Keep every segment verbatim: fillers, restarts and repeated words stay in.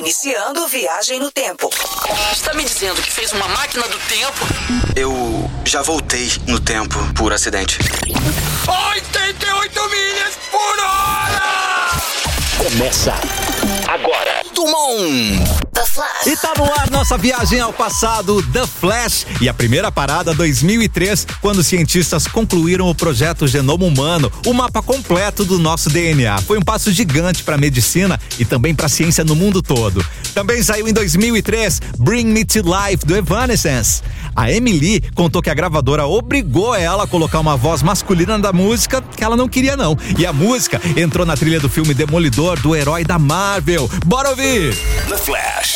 Iniciando viagem no tempo. Está me dizendo que fez uma máquina do tempo? Eu já voltei no tempo por acidente. oitenta e oito milhas por hora! Começa agora. Tumon. The Flash. E tá no ar nossa viagem ao passado, The Flash. E a primeira parada, dois mil e três, quando cientistas concluíram o projeto Genoma Humano, o mapa completo do nosso D N A. Foi um passo gigante para a medicina e também para a ciência no mundo todo. Também saiu em dois mil e três, Bring Me to Life, do Evanescence. A Emily contou que a gravadora obrigou ela a colocar uma voz masculina da música que ela não queria não. E a música entrou na trilha do filme Demolidor, do herói da Marvel. Bora ouvir! The Flash.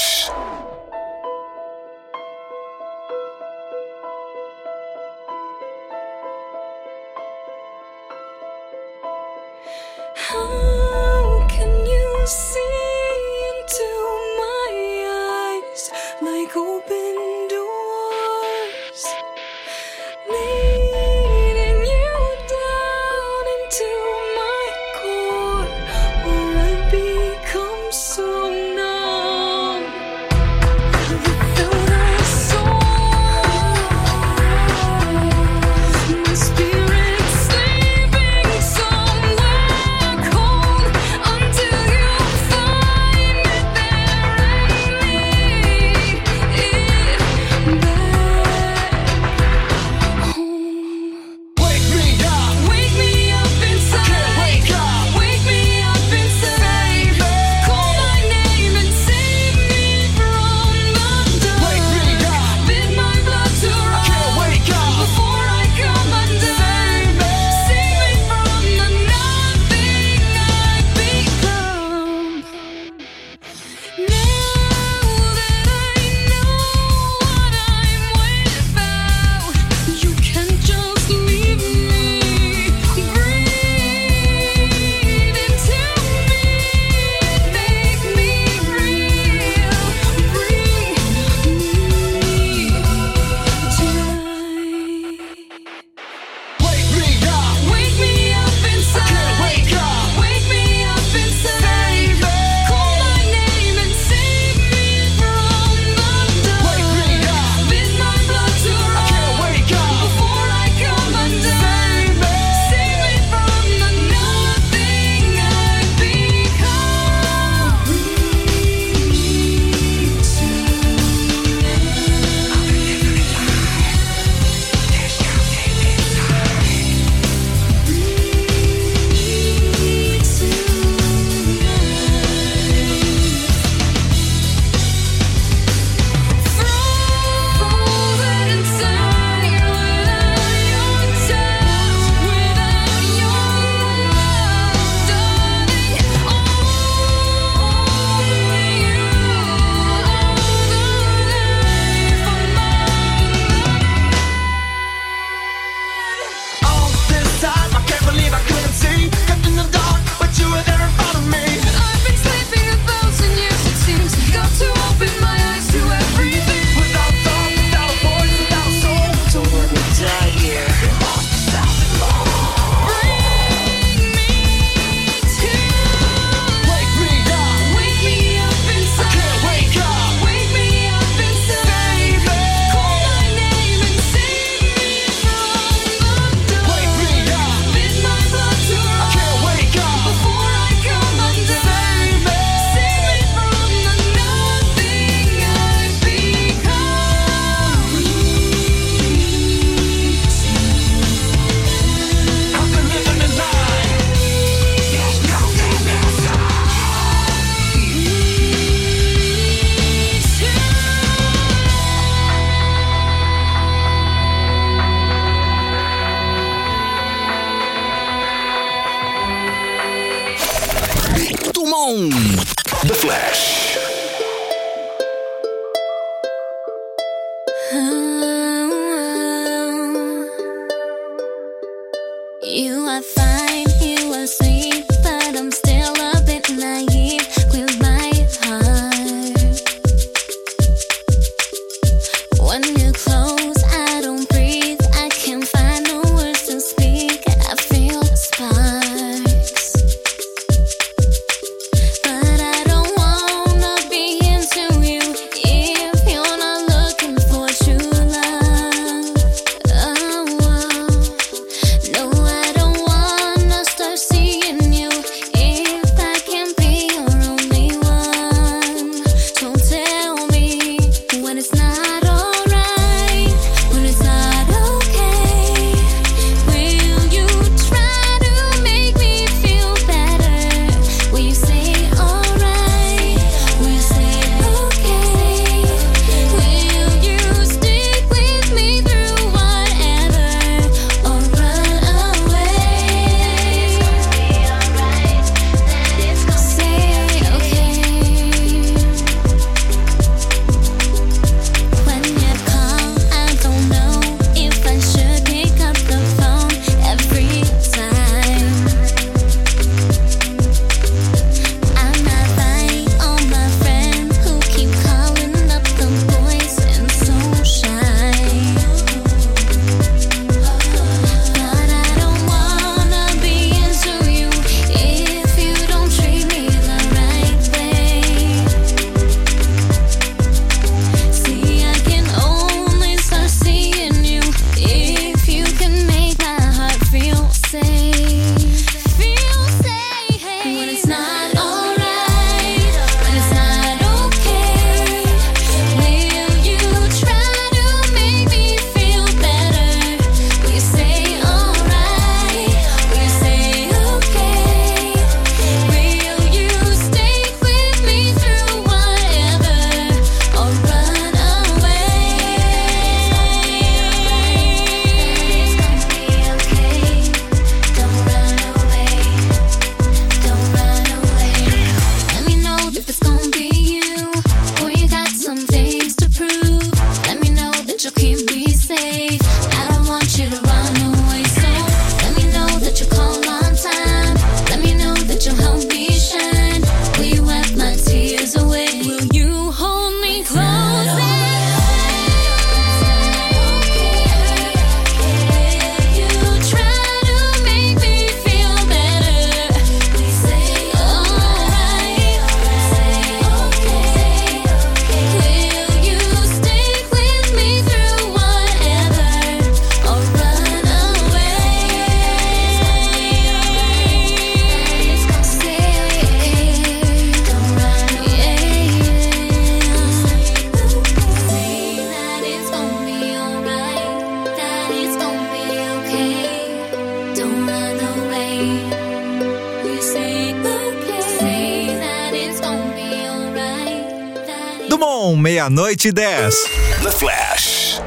How can you see into my eyes like open doors, leading you down into my core, where I become so numb without a soul. My spirit sleeping somewhere cold until you find it there. I need it back home. Wake me up! Wake me up inside. Can't wake up! Wake me up inside. Call my name and save me from the dark. Wake me up! Bid my blood to run. Can't wake up! Before I come undone. Save me from the nothing I've become. Now that I know what I'm without, you can't just leave me. Breathe into me, make me real. Bring me to life. Wake me up! Wake me up inside. Can't wake up! Wake me up inside. Call my name and save me from the dark. Wake me up! Bid my blood to run. Can't wake up! Before I come undone. Save me from the nothing I've become. Frozen inside without your touch, without your love, darling. Only you are the life of mine. All this time, I can't believe I couldn't see. Kept in the dark, but you were there in front of me. I've been sleeping a thousand years, it seems. Got to open my eyes to everything. Without thought, without a voice, without a soul. Don't let me die here. Lost without it all. Bring me to Wake me up! Wake me up inside. Can't wake up! Wake me up inside. Call my name and save me from the dark. Wake me up! Bid my blood to run. Can't wake up! Before I come undone. Save me from the nothing I've become. I've been living a lie. There's nothing inside. Tumon. The Flash. You are fine, you are sweet, but I'm still a bit naive with my heart. When you're close, I don't breathe. I can't find no words to speak. I feel sparks, but I don't wanna Dumont, meia-noite e dez. The Flash.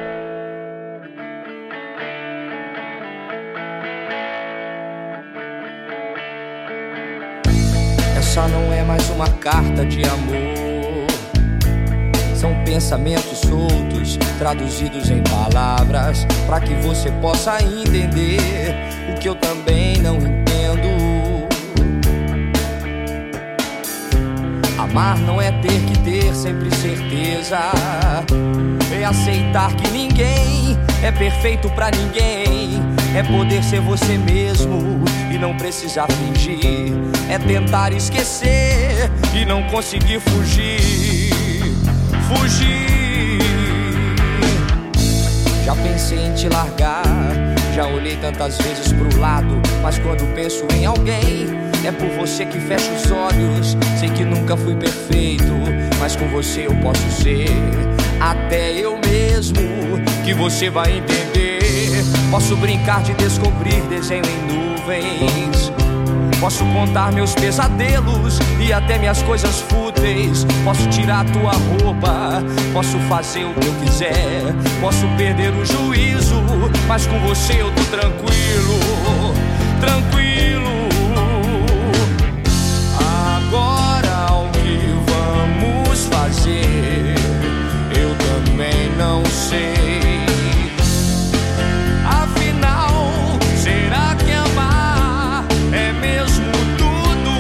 Essa não é mais uma carta de amor. São pensamentos soltos, traduzidos em palavras, pra que você possa entender o que eu também não entendo. Amar não é ter que ter sempre certeza, é aceitar que ninguém é perfeito pra ninguém, é poder ser você mesmo e não precisar fingir, é tentar esquecer e não conseguir fugir. Fugir. Já pensei em te largar, já olhei tantas vezes pro lado, mas quando penso em alguém, é por você que fecho os olhos. Sei que nunca fui perfeito, mas com você eu posso ser até eu mesmo, que você vai entender. Posso brincar de descobrir desenho em nuvens, posso contar meus pesadelos e até minhas coisas fúteis. Posso tirar tua roupa, posso fazer o que eu quiser, posso perder o juízo, mas com você eu tô tranquilo, tranquilo. Agora o que vamos fazer, eu também não sei. Afinal, será que amar é mesmo tudo?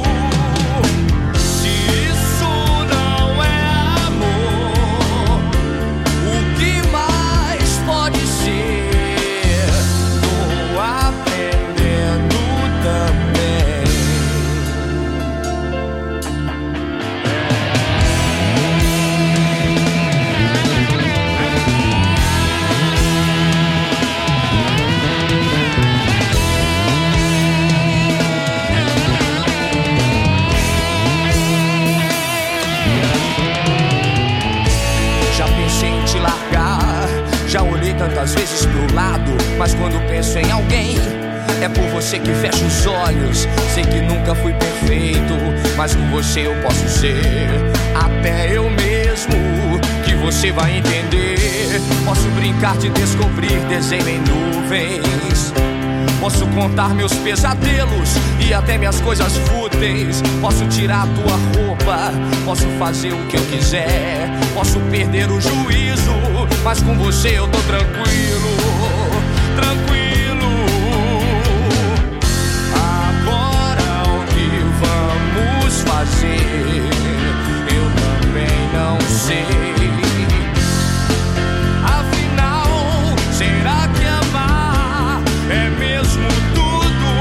Se isso não é amor, o que mais pode ser? Tô aprendendo também. Já pensei em te largar, já olhei tantas vezes pro lado, mas quando penso em alguém, é por você que fecho os olhos. Sei que nunca fui perfeito, mas com você eu posso ser até eu mesmo, que você vai entender. Posso brincar de descobrir desenho em nuvens, posso contar meus pesadelos e até minhas coisas fúteis. Posso tirar tua roupa, posso fazer o que eu quiser, posso perder o juízo, mas com você eu tô tranquilo, tranquilo. Agora o que vamos fazer, eu também não sei. Afinal, será que amar é mesmo tudo?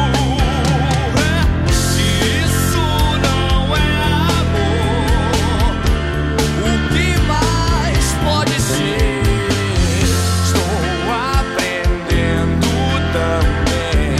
Se isso não é amor, o que mais pode ser? Estou aprendendo também.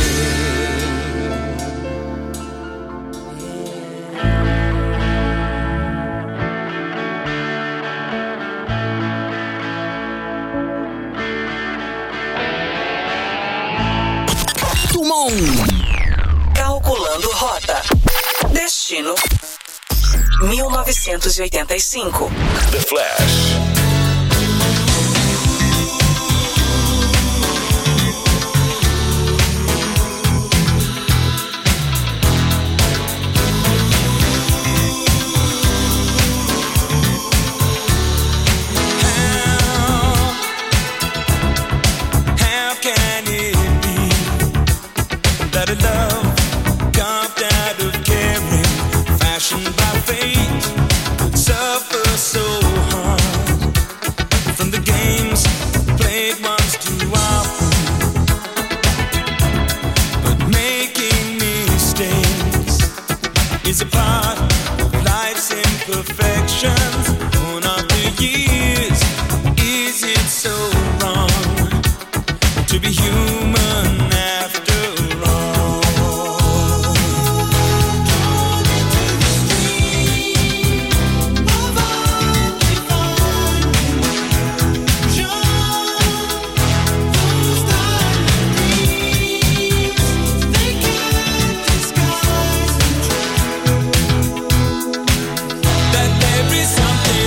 Dumont. Calculando rota. Destino mil novecentos e oitenta e cinco. The Flash. How can it be that a love carved out of caring, fashioned by fate, would suffer so hard from the games played once too often? But making mistakes is a part of life's imperfections. Born after years, is it so wrong to be human after all? Drawn into the stream of our divine illusion, those darling dreams, they can't disguise the truth that there is something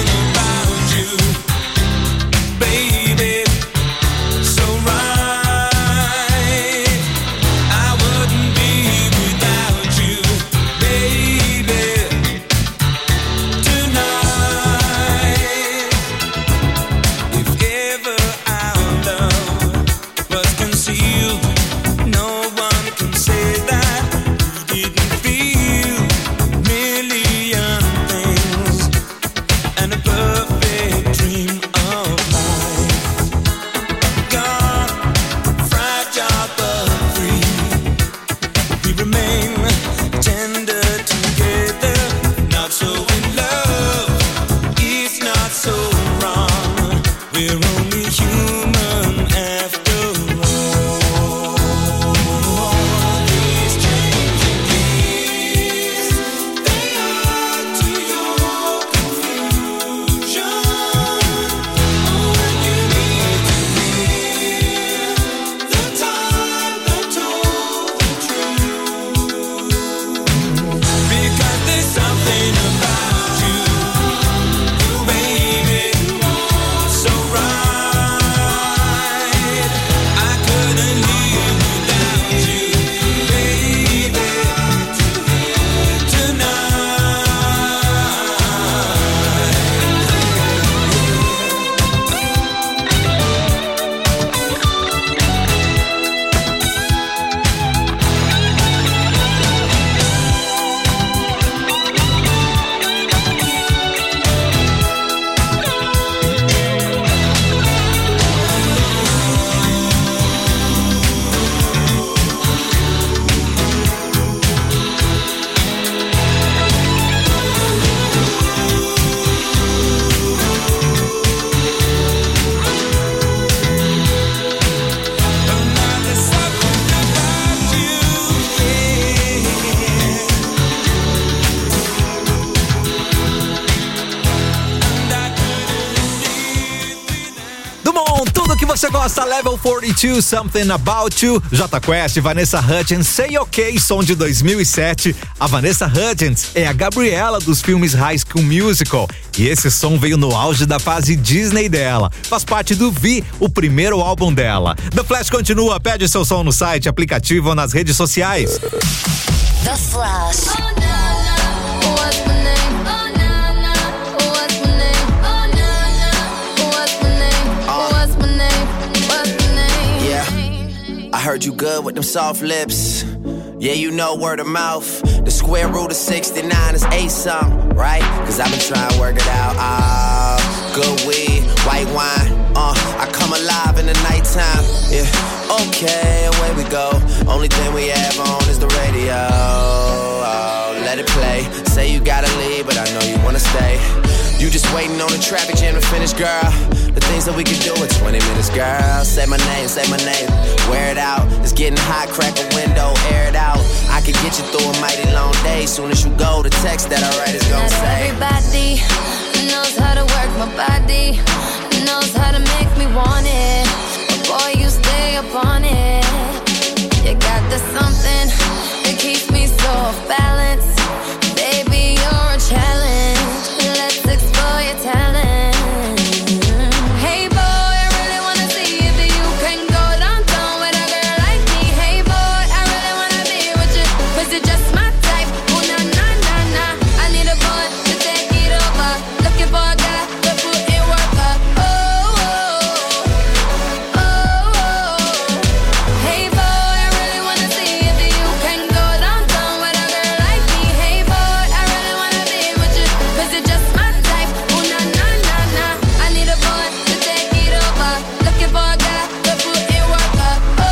você gosta, Level quarenta e dois, Something About You, J Quest, Vanessa Hudgens, Say OK, som de dois mil e sete. A Vanessa Hudgens é a Gabriela dos filmes High School Musical e esse som veio no auge da fase Disney dela. Faz parte do V, o primeiro álbum dela. The Flash continua, pede seu som no site, aplicativo ou nas redes sociais. The Flash. Oh, na, na. What's my name? Oh, na, na. What's my name? Oh, na, na. What's my name? What's my name? What's my name? Yeah, I heard you good with them soft lips. Yeah, you know word of mouth. The square root of sixty-nine is eight something, right? Cause I've been trying to work it out. Ah, uh, good weed, white wine. Uh, I come alive in the nighttime. Yeah, okay, away we go. Only thing we have on is the radio. Oh, let it play. Say you gotta leave, but I know you wanna stay. You just waiting on the traffic jam to finish, girl. The things that we can do in twenty minutes, girl. Say my name, say my name. Wear it out. It's getting hot, crack a window, air it out. I can get you through a mighty long day. Soon as you go, the text that I write is gonna Not say. everybody knows how to work my body, knows how to make me want it. But boy, you stay up on it. You got the something that keeps me so off balance. Baby, you're a challenge. Let's explore your talent. Hey boy, I really wanna see if you can go downtown with a girl like me. Hey boy, I really wanna be with you, cause you're just my type. Ooh, na na na na. I need a boy to take it over. Looking for a guy to put in work up. Oh, oh, oh, oh. Hey boy, I really wanna see if you can go downtown with a girl like me. Hey boy, I really wanna be with you, cause you're just my type. Ooh, na na na na. I need a boy to take it over. Looking for a guy to put in work up. Oh,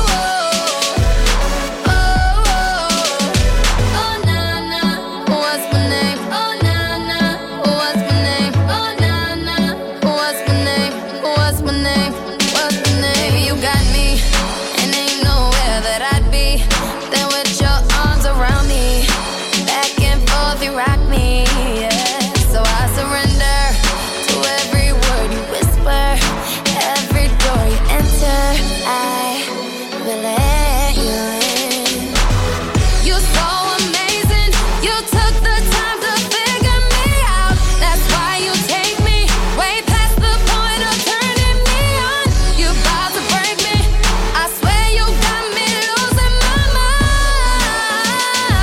oh, oh, oh. Oh, na na. What's my name? Oh, na na. What's my name? Oh, na na. What's my name? What's my name? What's my name? Baby, you got me, and ain't nowhere that I'd be than with your arms around me. Back and forth, you rock me, yeah. So I surrender to every word you whisper, every door you enter. I will let you in. You're so amazing. You took the time to figure me out. That's why you take me way past the point of turning me on. You about to break me. I swear you got me losing my mind.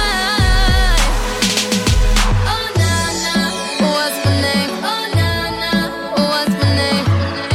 Oh na na, what's my name? Oh na na, what's my name?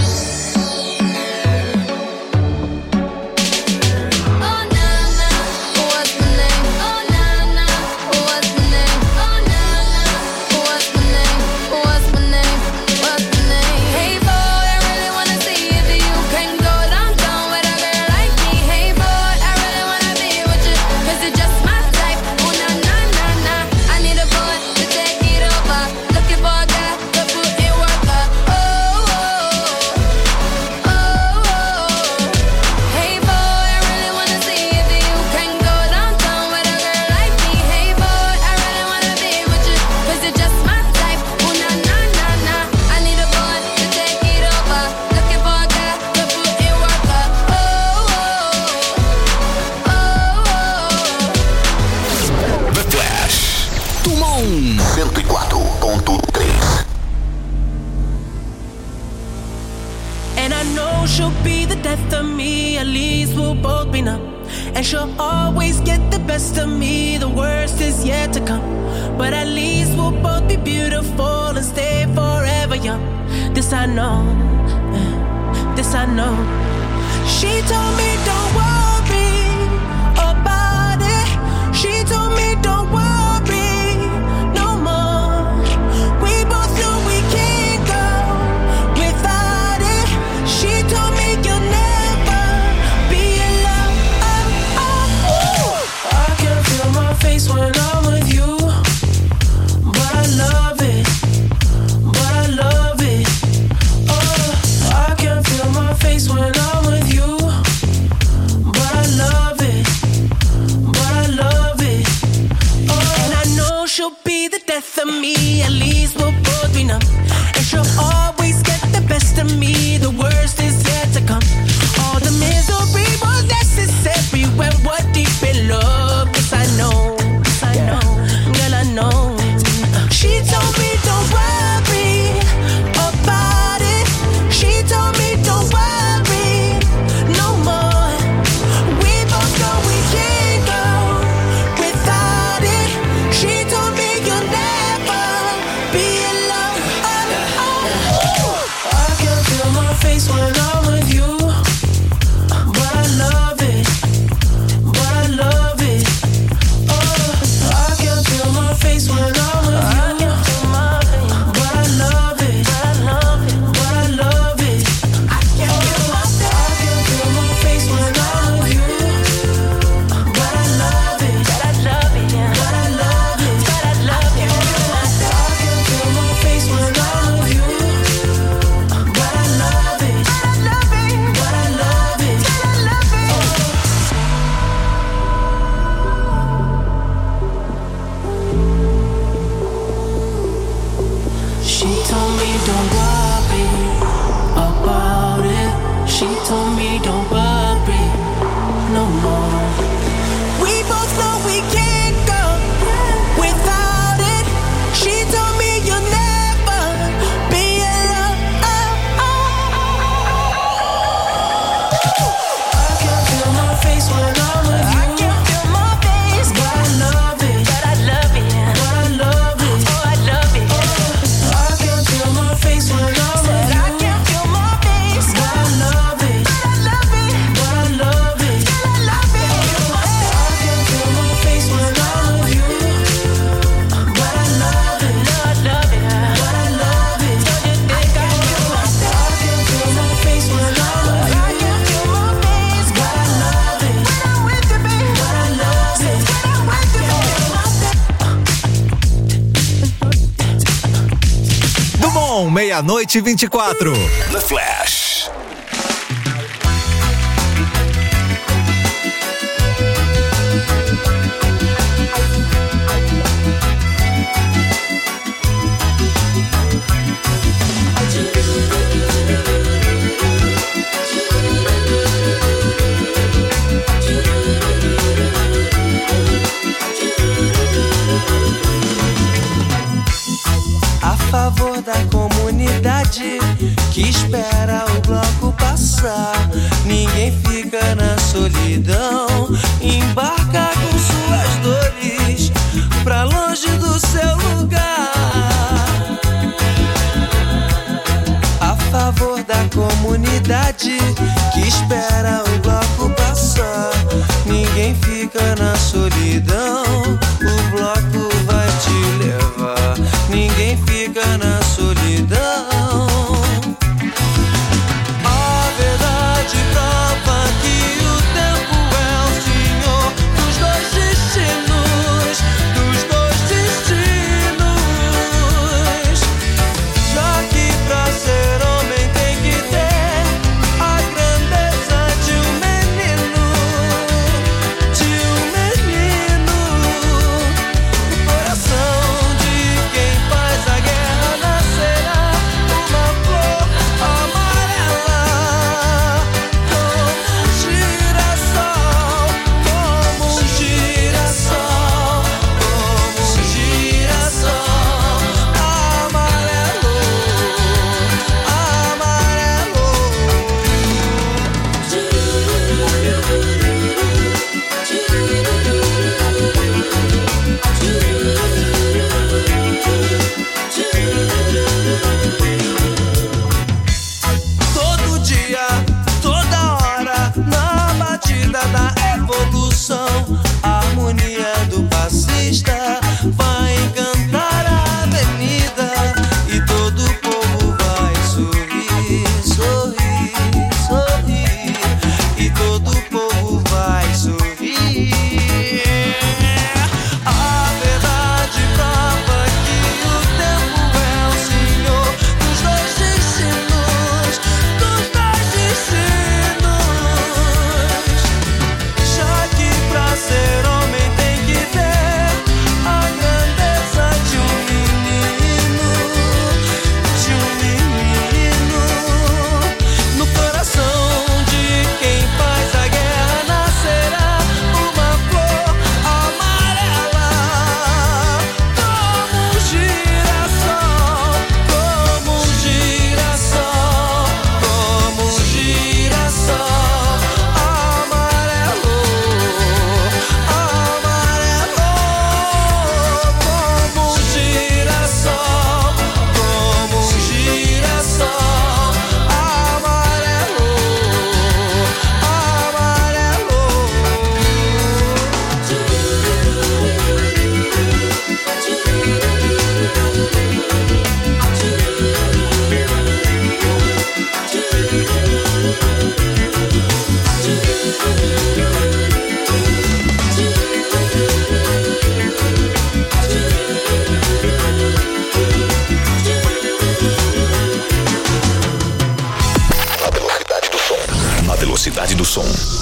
Oh na na, what's my name? Oh na na, what's my name? Oh na na, what's my name? What's my name? What's my name? Hey boy, I really wanna see if you can go downtown with a girl like me. Hey boy, I really wanna be with you, cause you're just my type. Ooh, na na na na. I need a boy to take it over. Looking for a guy to put in work up. Oh, oh, oh, oh. Hey boy, I really wanna see if you can go downtown with a girl like me. Hey boy, I really wanna be with you, cause you're just my type. Ooh, na na na na. I need a boy to take it over. Looking for a guy to put in work up. Oh, oh, oh. The Flash. Tumon cento e quatro ponto três. And I know she'll be the death of me, at least we'll both be numb. And she'll always get the best of me, the worst is yet to come. But at least we'll both be beautiful and stay forever young. This I know, eh, this I know. She told me don't worry about it. She told me don't worry no more. We both know we can't go without it. She told me you'll never be alone. Oh, oh, oh. I can feel my face when I'm with you, but I love it, but I love it. Oh, I can feel my face when I'm with you, but I love it, but I love it. Oh, and I know she'll be the death of me, at least we'll both be numb. And she'll always get the best of me, the worst is yet to when we're deep in love. Yes, I know, yes, I know, girl, I know. She told me don't worry about it. She told me don't worry no more. We both know we can't go without it. She told me you'll never be alone. Oh, oh. I can feel my face when I'm with you, but I love it, but I love it. Oh, I can feel my face when I'm with you, but I love it, but I love it. I can feel my face when I'm with you, but I love it, but I love it, but I love it, but I love it. I can feel my face when I'm with you, but I love it, but I love it, but I love it, but I love it. She told me don't worry about it. She told me don't worry no more. We both know we can't go without it. She told me you'll never be alone. I can feel my face when I'm with you. I can feel my face, but I love it, but I love it, but I love it. Oh, I love it. I can feel my face when I'm with you. I can feel my face, but I love it, but I love it, but I love it, but I love it. I can feel my face when I'm with you, but I love it, but I love it, but I love it. I can feel my face when I'm with you. I can feel my face, but I love it when I'm with you, baby. But I love it when I'm with you. Dumont, meia-noite e vinte e quatro. The Flash. A favor da comunidade que espera o bloco passar. Ninguém fica na solidão. Embarca com suas dores pra longe do seu lugar. A favor da comunidade que espera o bloco passar. Ninguém fica na solidão. O bloco vai te levar. Ninguém fica na solidão. A verdade prova que o tempo é o senhor dos dois destinos, dos dois destinos. Já que pra ser homem tem que ter a grandeza de um menino, de um menino.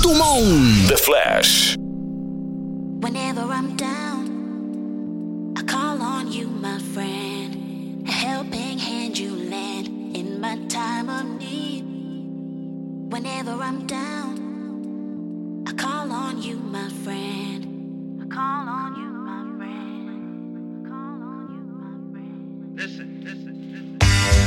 Dumont. The Flash. Whenever I'm down, I call on you, my friend. A helping hand you lend in my time of need. Whenever I'm down, I call on you, my friend. I call on you, my friend. I call on you, my friend. Listen, listen, listen.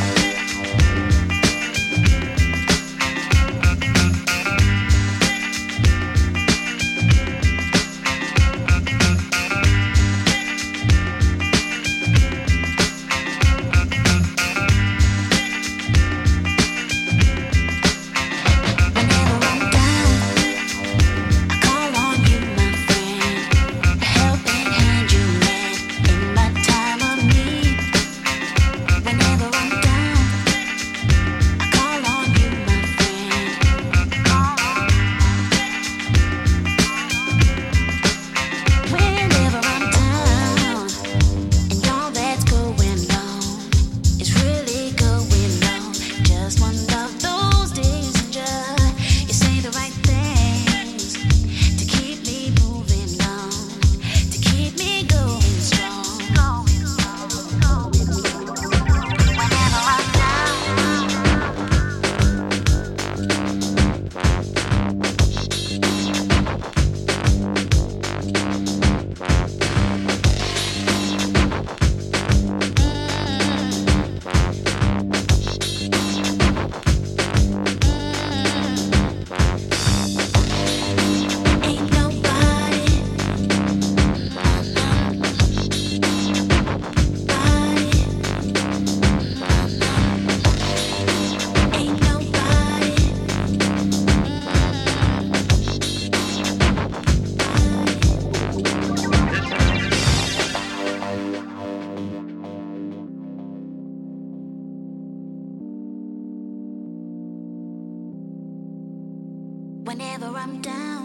Whenever I'm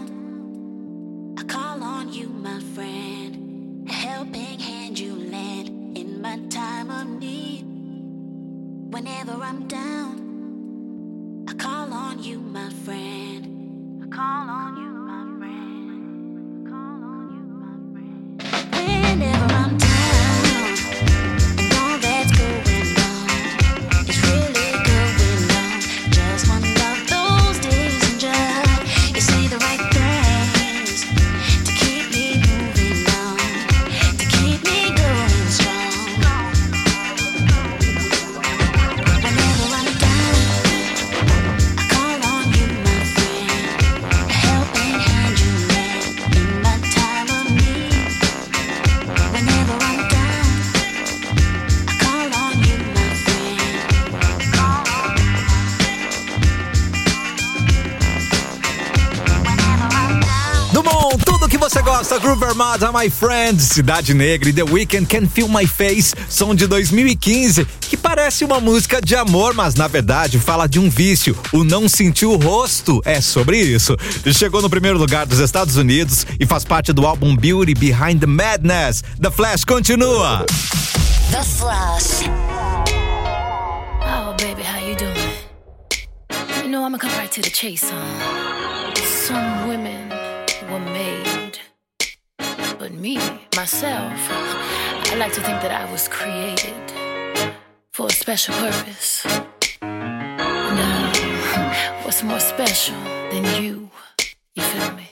down, I call on you, my friend. A helping hand you lend in my time of need. Whenever I'm down, I call on you, my friend. I call on you, my friend. I call on you, my friend. Whenever I'm down, and all that's going on is really going on. Just one of those days and just you say the right things to keep me moving on, to keep me going strong. Whenever I'm down, I call on you, my friend. A helping hand you lend in my time of need. Whenever I'm down, I call on you, my friend. Call on you. Whenever I'm down. Dumont, tudo que você gosta, Groove Armada, My Friend, Cidade Negra e The Weeknd, Can Feel My Face, som de dois mil e quinze, que parece uma música de amor, mas na verdade fala de um vício, o não sentir o rosto, é sobre isso. Chegou no primeiro lugar dos Estados Unidos e faz parte do álbum Beauty Behind the Madness. The Flash continua. The Flash. Oh, baby, how you doing? You know, I'ma come right to the chase, huh? Some women were made, but me, myself, I like to think that I was created for a special purpose. Now, what's more special than you? You feel me?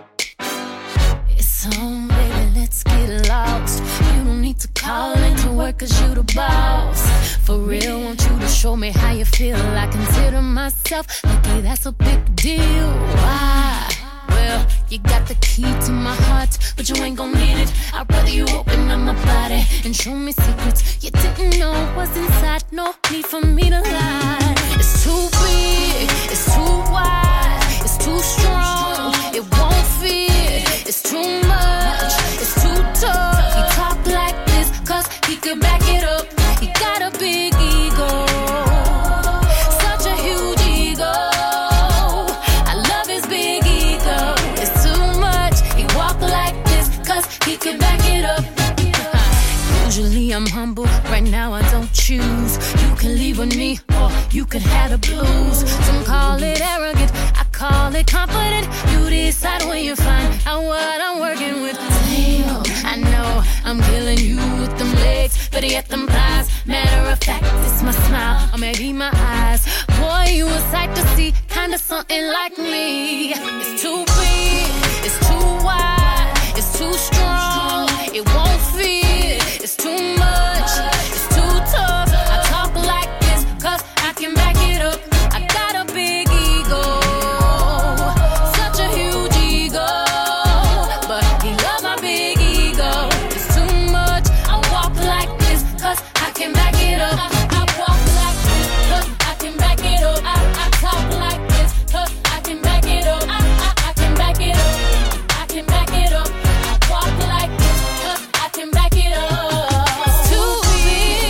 It's on, baby, let's get lost. You don't need to call into work cause you the boss. For real, want you to show me how you feel. I consider myself lucky, that's a big deal. Why? Well, you got the key to my heart, but you ain't gon' need it. I'd rather you open up my body and show me secrets you didn't know was inside. No need for me to lie. It's too big, it's too wide, it's too strong, it won't fit. It's too much, it's too tough. He talk like this cause he could back it up. He got a big ego, such a huge ego. I love his big ego. It's too much, he walk like this cause he could back it up. Usually I'm humble, right now I don't choose. You can leave with me or you can have the blues. Some call it arrogant, I call call it confident. You decide when you find out what I'm working with. Damn, I know I'm killing you with them legs, but yet them thighs. Matter of fact, it's my smile, or maybe my eyes. Boy, you a sight to see, kinda something like me. It's too big, it's too wide, it's too strong, it won't fit. It's too much, it's too tough. I talk like this, cause I can back it up. I got a big ego, such a huge ego, but he love my big ego. It's too much, I walk like this, cause I can back it up. I walk like this, cause I can back it up. I, I talk like this, cause I can back it up. I, I, I can back it up, I can back it up. I walk like this, cause I can back it up. It's too big,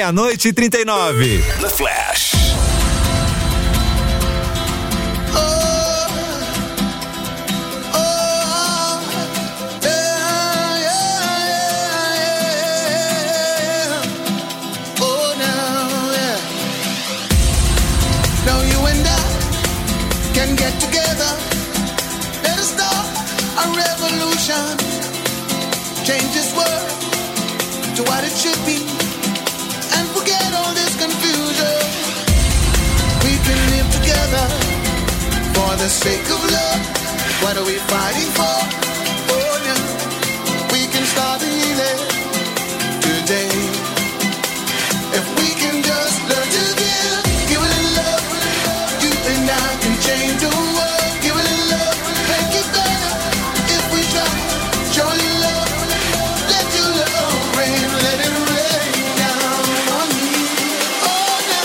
Meia-noite e trinta e nove. The Flash. Can get together, let us start a revolution. Change this world to what it should be, and forget all this confusion. We can live together for the sake of love. What are we fighting for? Oh yeah, we can start healing today. If we can just learn to give, give it in love. You and I can change the world. Give it in love, make it better. If we try, show it love. Let your love rain, let it rain down on me. Oh no.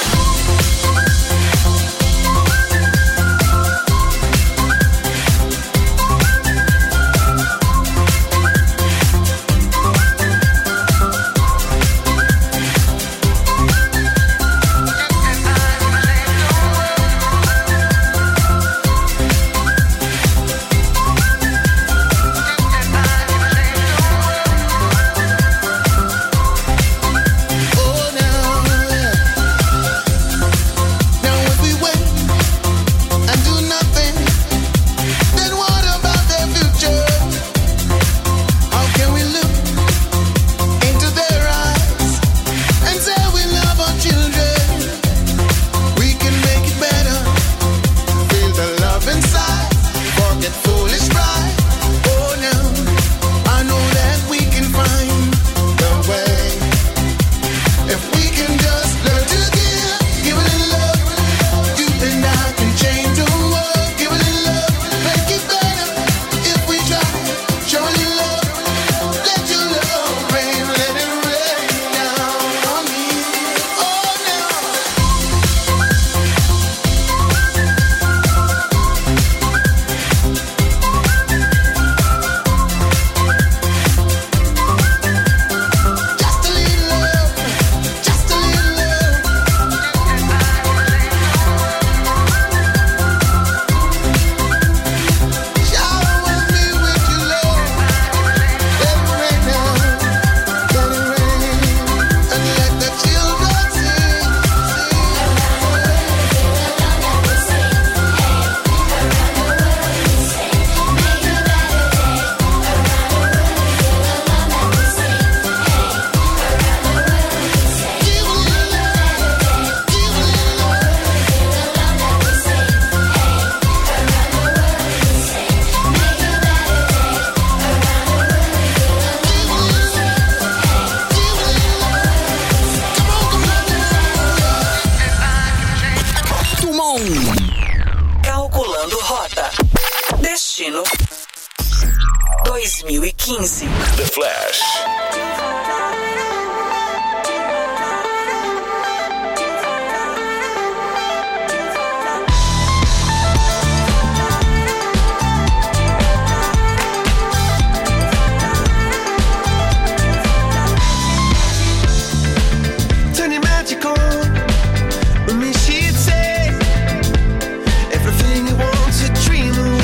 dois mil e quinze. The Flash.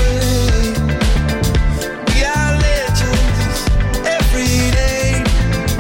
Every day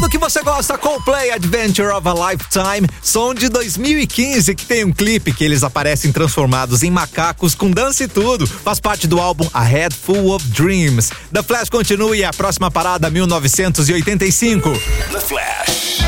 Tudo que você gosta, Coldplay, Adventure of a Lifetime, som de dois mil e quinze, que tem um clipe que eles aparecem transformados em macacos com dança e tudo. Faz parte do álbum A Head Full of Dreams. The Flash continua e a próxima parada, mil novecentos e oitenta e cinco. The Flash.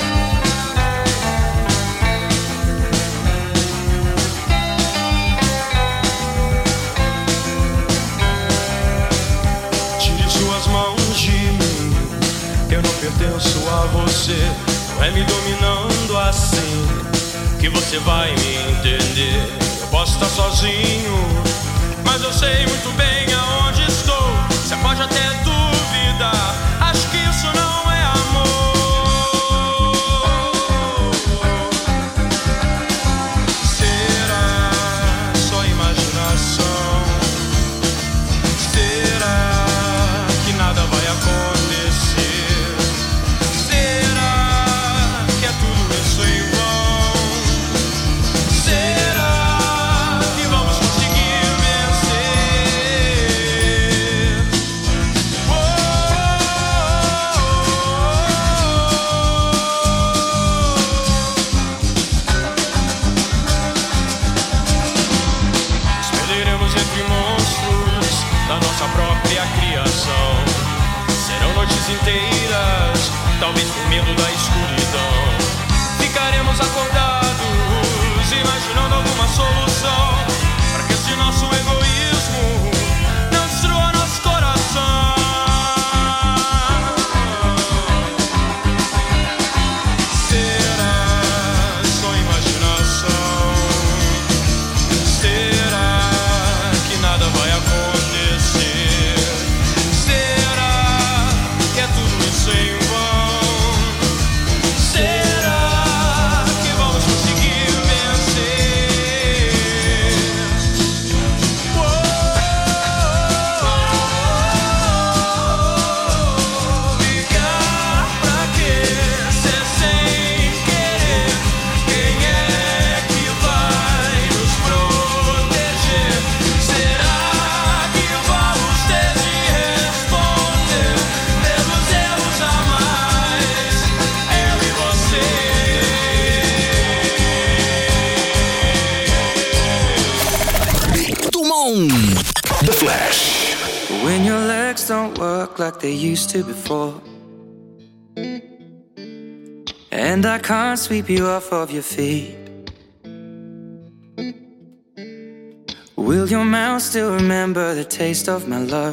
Tire suas mãos de mim, eu não pertenço a você. Não é me dominando assim que você vai me entender. Eu posso estar sozinho, mas eu sei muito bem aonde estou. Você pode até duvidar, acho que isso não é amor. Será só imaginação? Será que nada vai acontecer? Será que é tudo isso em vão? Será que vamos conseguir vencer? Oh, espelharemos entre monstros da nossa própria criação. Serão noites inteiras, talvez por medo da escuridão. Ficaremos acordados, imaginando alguma solução para que esse nosso egoísmo não destrua nosso coração. Será só imaginação? Será que nada vai acontecer? Será que é tudo isso em vão? Será que vamos conseguir vencer? Oh, ligar pra quê? Ser sem querer. Quem é que vai nos proteger? Será que vamos ter de responder pelos erros a mais? Eu e você. Dumont. The Flash. When your legs don't work like they used to before, and I can't sweep you off of your feet, will your mouth still remember the taste of my love?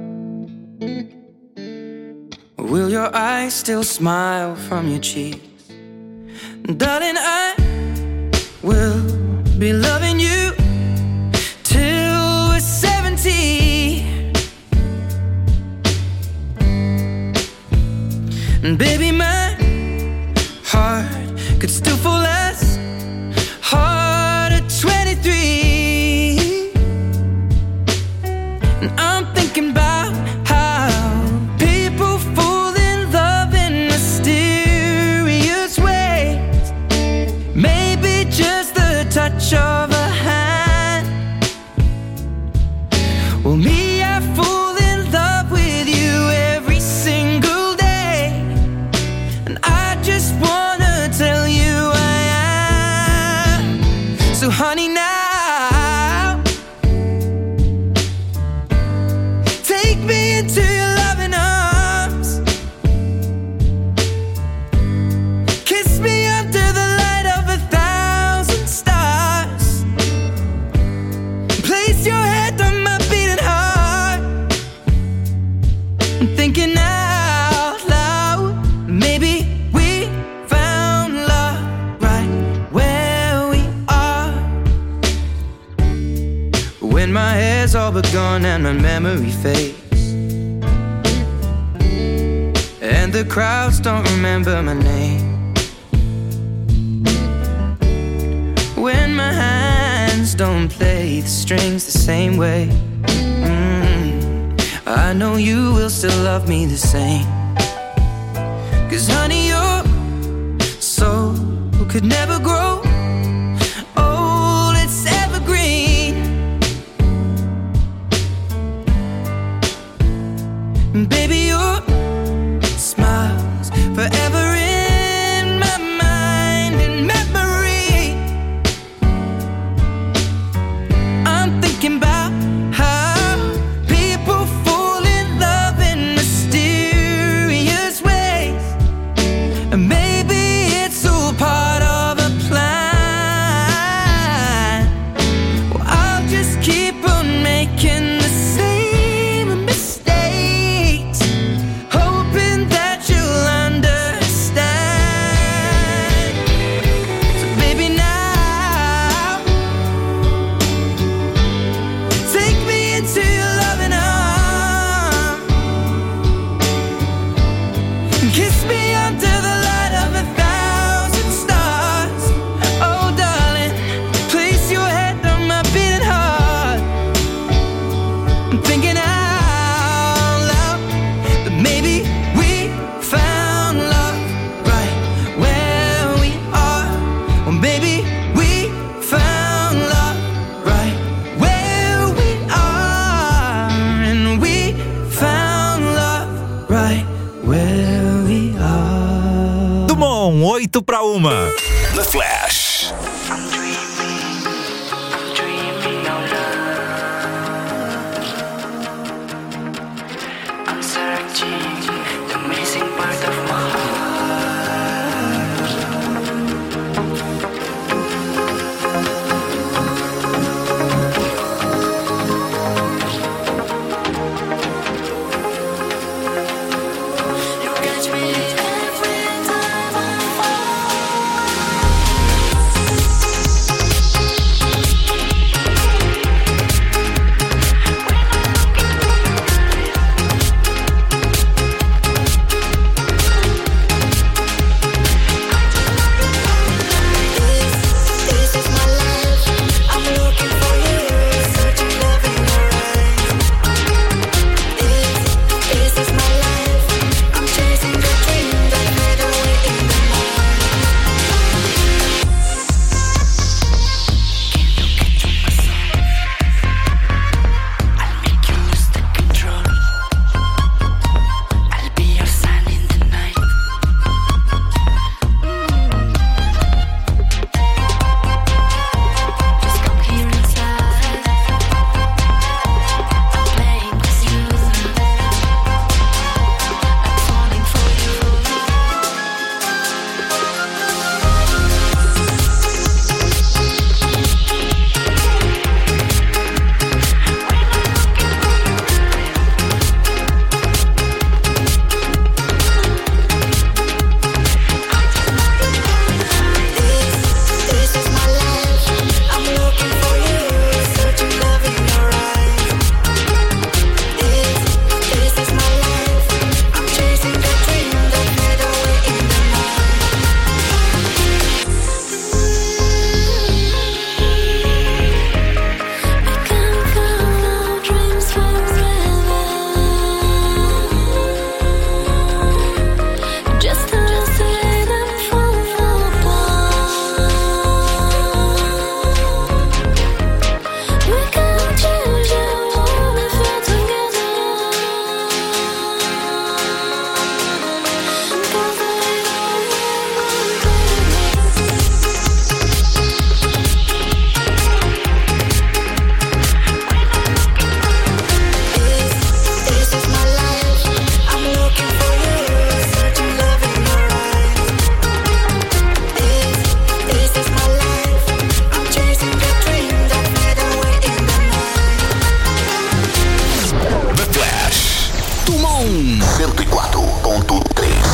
Will your eyes still smile from your cheeks? Darling, I will be loving you till we're seventy. And baby, my heart could still fall as hard at twenty-three. And I'm thinking about how people fall in love in mysterious ways. Maybe just the touch of a hand. Well, me, I fall in love with you every single day. And I just wanna tell you I am. So honey, now take me into your loving arms. Kiss me under the light of a thousand stars. Place your head on my beating heart. I'm thinking out loud, maybe we found love right where we are. When my hair's all but gone and my memory fades, and the crowds don't remember my name, when my hands don't play the strings the same way, mm, I know you will still love me the same. Cause honey, your soul could never grow old, it's evergreen. And baby, your smile's forever Kiss me under the light of a thousand stars. Oh darling, place your head on my beating heart. I'm thinking out loud that maybe we found love right where we are. Well, maybe we found love right where we are. And we found love right where we are. Dumont, oito pra uma. The Flash. I'm dreaming, I'm dreaming of love. I'm searching the missing part of my heart. You catch me every time I This is my life. I'm looking for you, searching love in your eyes. This, this is my life. I'm chasing the dream that fade away in the night. Can you control myself? I'll make you lose the control. I'll be your sun in the night. Just come here inside. I'm playing with you. I'm falling for you. This, this is my life. I'm looking for you, searching love in your eyes. This, this is my life. I'm chasing the dream that fade away in the night. I can't follow dreams forever. Just to see them fall apart. We can't change it all if we're together. 'Cause I This, this is my life. I'm looking for you, searching love in your eyes. This, this is my life. I'm chasing the dream that fade away in the night. The Flash. Dumont cento e quatro ponto três.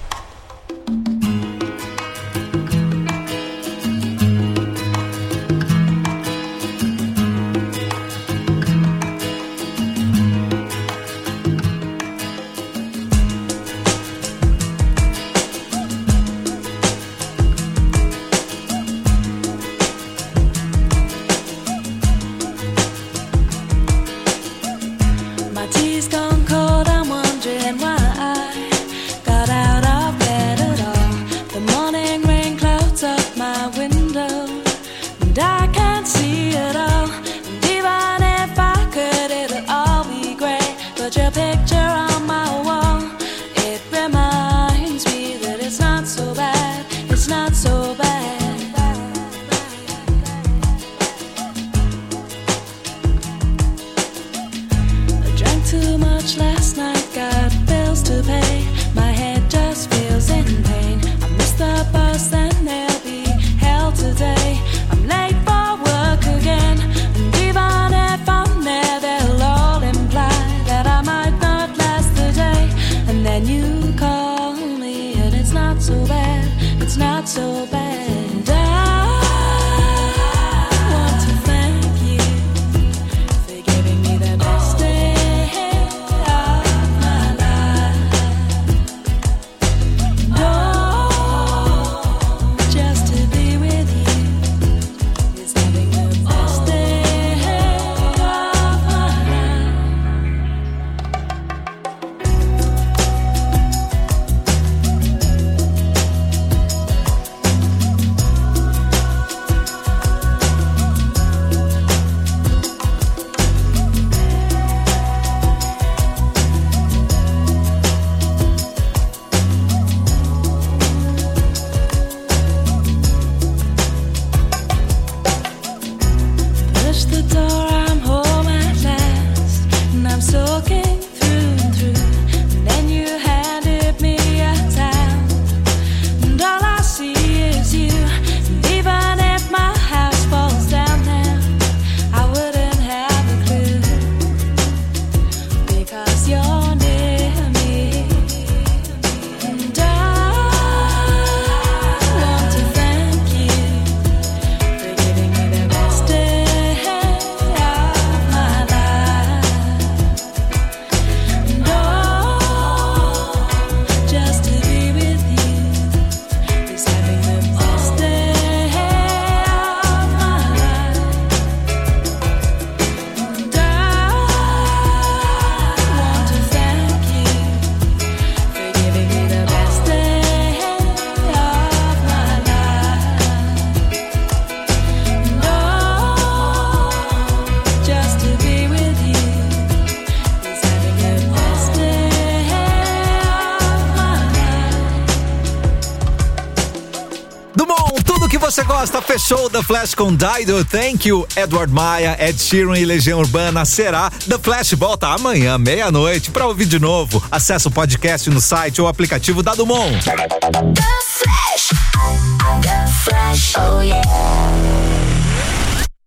My tea's gone cold, I'm wondering why I got out of bed at all. The morning rain clouds up my window, and I can't see it all. And even if I could, it'll all be great. But your picture on my wall, it reminds me that it's not so bad, it's not so bad. I drank too much last night, got bills to pay. My head just feels in pain. I missed the bus and there'll be hell today. I'm late for work again, and even if I'm there, they'll all imply that I might not last the day. And then you call me, and it's not so bad, it's not so bad. And I want to thank you for giving me the best day of my life. Dumont, tudo que você gosta, fechou The Flash com Dido, Thank You, Edward Maia, Ed Sheeran e Legião Urbana. Será? The Flash volta amanhã, meia-noite. Pra ouvir de novo, acesse o podcast no site ou aplicativo da Dumont. The Flash.